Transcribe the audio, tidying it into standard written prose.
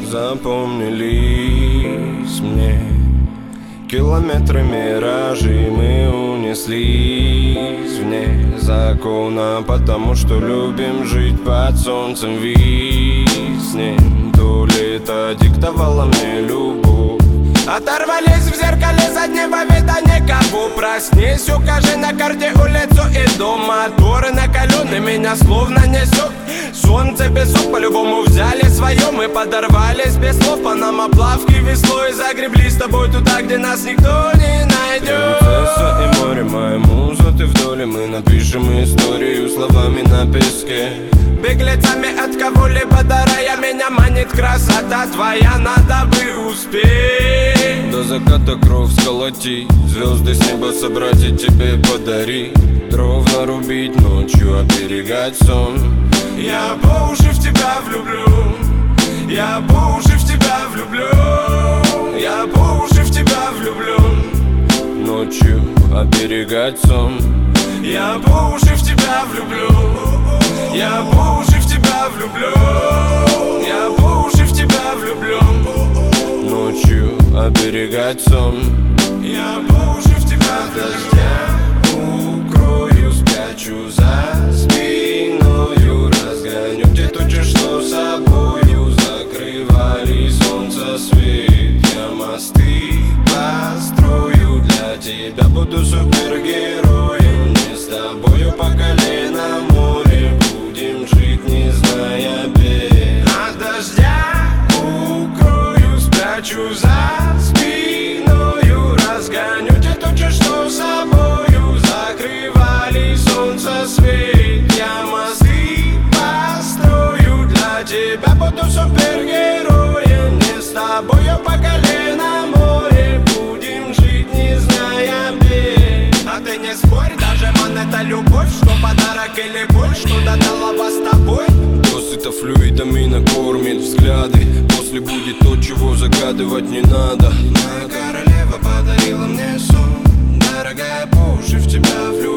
запомнились мне. Километры миражей мы унеслись вне закона, потому что любим жить под солнцем виснем. То ли это диктовала мне любовь. Оторвались в зеркале заднего вида никого. Проснись, укажи на карте улицу и дом. Моторы накалены, меня словно несет. Солнце, песок, по-любому взяли свое. Мы подорвались без слов, по нам оплавки веслой. Загребли с тобой туда, где нас никто не найдет. Принцесса и море, моя муза, ты в доле. Мы напишем историю словами на песке. Беглецами от кого-либо дарая, меня манит красота твоя, надо бы успеть. До заката кровь сколотить, звезды с неба собрать и тебе подарить. Дров нарубить ночью, оберегать сон. Я по уши в тебя влюблю, я по уши в тебя влюблю, я по уши в тебя влюблю. Ночью оберегать сон. Я по уши в тебя влюблю, я по уши в тебя влюблю, я по уши в тебя влюблю. Ночью оберегать сон. Я по уши в тебя дождя укрою, спрячу за спиною, разгоню те тучи, что собою закрывали солнце свет. Я мосты построю для тебя, буду супергероем. Мы с тобою по колено море будем жить, не зная бед. От дождя укрою, спрячу за спиною, разгоню те тучи, что собою закрывали солнце свет. Я мосты построю для тебя, буду супергероем. Мы с тобою по колено море будем жить, не зная бед. А ты не спорь, даже монета любовь, что подарок или боль, что додала вас с тобой. Досыта флюидами накормит взгляды. После будет то, чего загадывать не надо. Моя королева подарила мне сон. Дорогая, по уши в тебя влюблю.